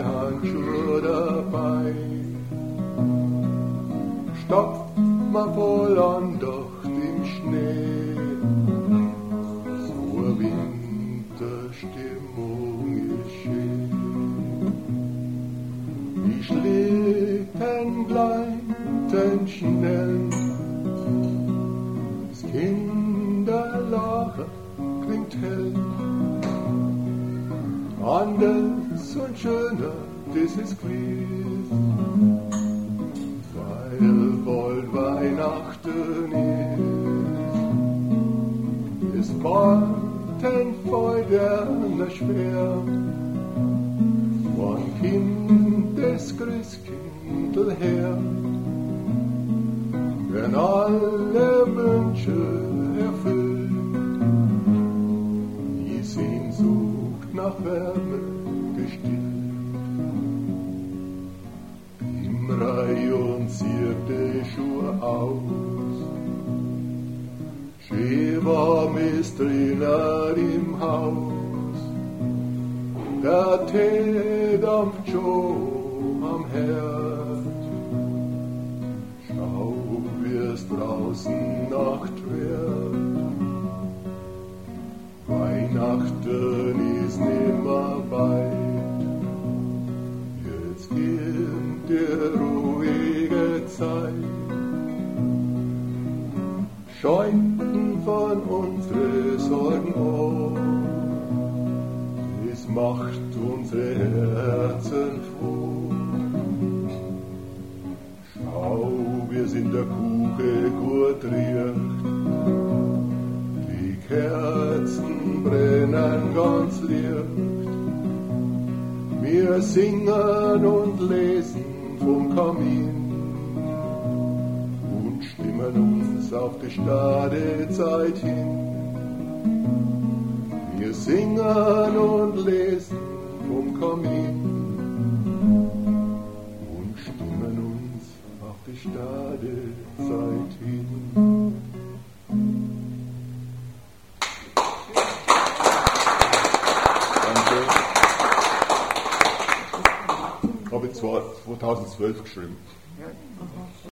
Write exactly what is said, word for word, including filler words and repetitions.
Handschuhe dabei. Stopft man voll an, doch im Schnee. So eine Winterstimmung ist schön. Die Schlitten gleiten schnell. Das Kinderlachen klingt hell. Anders und schöner, das ist gewiss, weil bald Weihnachten ist. Es warten Feudern schwer, von Kind des Christkindl her, werden alle Wünsche erfüllt, die Sehnsucht nach Wärme gestillt. Im Reihen zieht die Schuhe aus, schön warm ist drinnen im Haus, der Tee dampft schon am Herd. Schau, wie es draußen Nacht wird. Weihnachten ist nimmer weit, jetzt kommt die ruhige Zeit. Scheuten von unsere Sorgen auf, es macht unsere Herzen froh. Schau, wie es in der Kuche gut riecht, die Kerzen brennen ganz licht. Wir singen und lesen vom Kamin und stimmen uns auf die Stadezeit hin. Wir singen und lesen vom Kamin und stimmen uns auf die Stadezeit hin. Habe ich zwar zweitausendzwölf geschrieben.